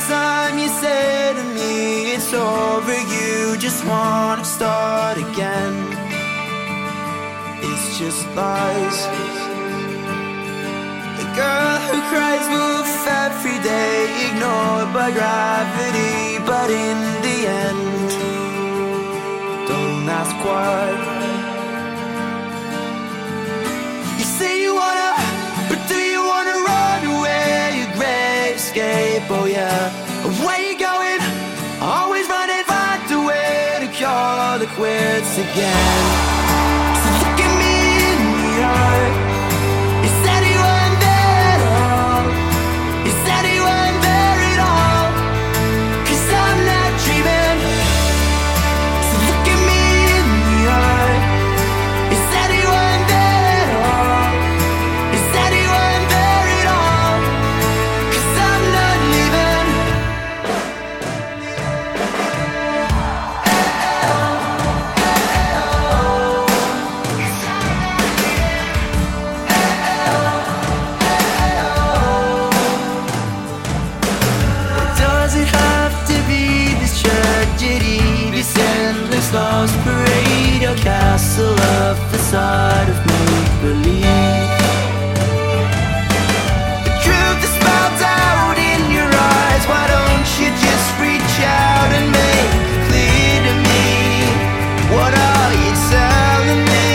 time you say to me it's over, you just wanna start again. It's just lies. A girl who cries wolf every day, ignored by gravity, but in the end, don't ask why. You say you wanna, but do you wanna run away? Your great escape, oh yeah. Where you going? Always running, find a way to call the quits again. So look at me in the eye. Is anyone there at all? Is anyone there at all? 'Cause I'm not dreaming. So look at me in the eye. Is anyone there at all? Is anyone there at all? 'Cause I'm not leaving. Does it have to be this tragedy? This endless lost parade, your castle of facade of make-believe. The truth is spelled out in your eyes. Why don't you just reach out and make it clear to me? What are you telling me?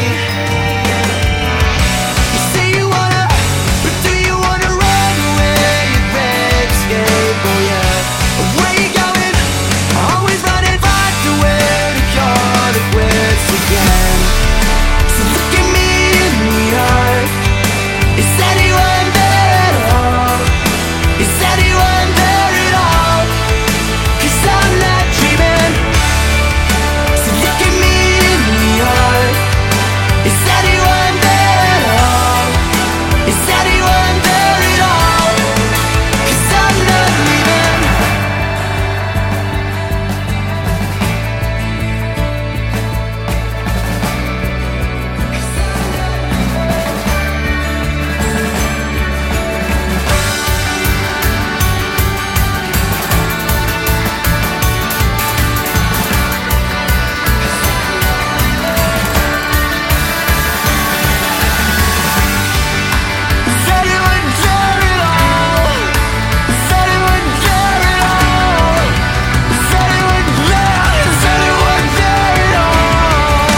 You say you wanna, but do you wanna run away? Your great escape, oh yeah. Where you going? Always running, find a way to call the quits again. So look at me in the eye. Is anyone there at all? Is anyone there at all? 'Cause I'm not dreaming. So look at me in the eye. Is anyone there at all? Is anyone there at all? 'Cause I'm not leaving. Is anyone there at all? Is anyone there at all? Is anyone there? Is anyone there at all?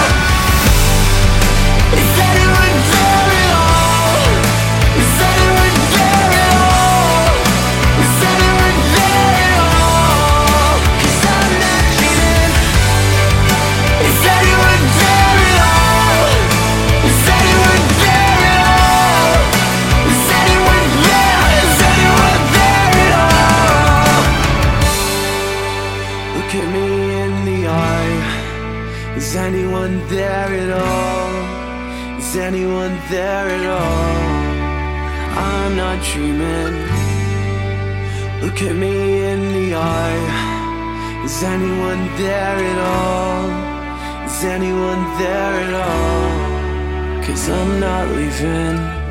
Is anyone there at all? Is anyone there at all? Is anyone there at all? 'Cause I'm not dreaming. Is anyone there at all? Is anyone there at all? Is anyone there? Is anyone there at all? Look at me in the eye. Is anyone there at all? Is anyone there at all? I'm not dreaming. Look at me in the eye. Is anyone there at all? Is anyone there at all? 'Cause I'm not leaving.